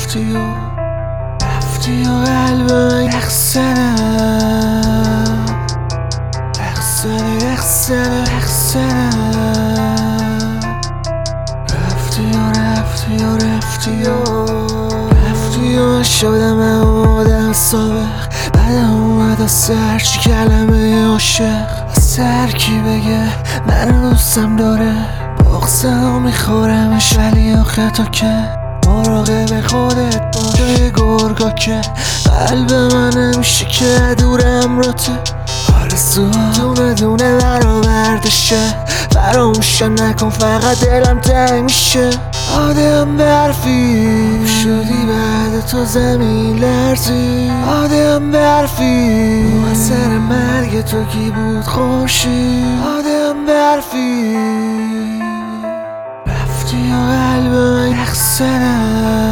رفتی و قلب من یخزنه رفتی و من شدم آدم سابق بعدم اومد از هرچی کلمه عاشق از هر کی بگه من دوستم داره بغضم میخورمش ولی آخه تو که مراقب خودت باش یه گرگا که قلب من نمیشه که دورم راته آرزو دونه دونه برآوردشه فراموشم نکن فقط دلم تنگ میشه آدم برفی شدی بعد تو زمین لرزی آدم برفی اثر مرگ تو کی بود خورشید آدم برفی رفتی و قلب من یخزنه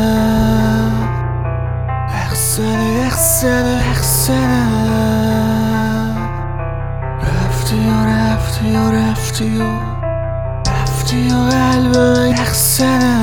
رفتی و قلب من یخزنه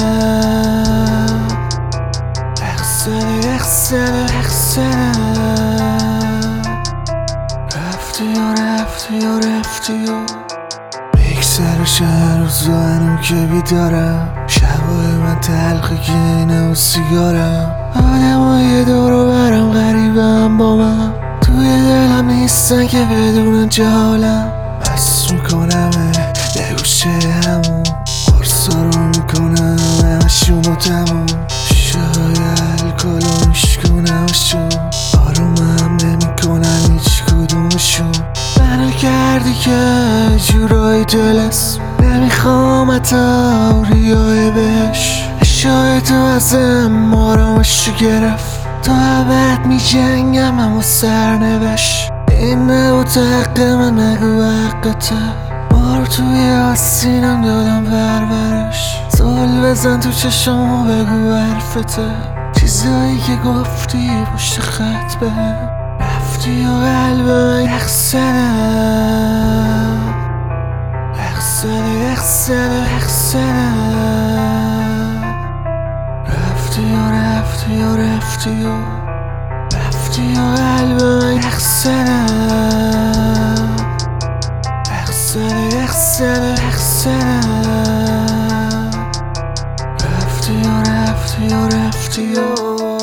رفتی و میگذره چند روز هنوز که بیدارم شبای من تلخی که اینه و سیگارم آدمای دور و برم غریبم با من توی دلم نیستن که بدونن جالم بس میکنم یه گوشه همون قرصا رو میکنم همشونو تموم شاید الکلو میشکنمشون آرومم نمیکنن هیچ کدومشون منو کردی که جورای جلس نمیخوام حتی ریای بهش شاید تو ازم آرامشو گرفت تا ابد میجنگم اما سرنوشت این نبود حق من نگو حقته بار توی آسینم دادم پرورش زل بزن تو چشم بگو حرفته چیزایی که گفتی پشت خط به رفتی و قلب من یخزنه رفتی و قلب من یخزنه رفتی و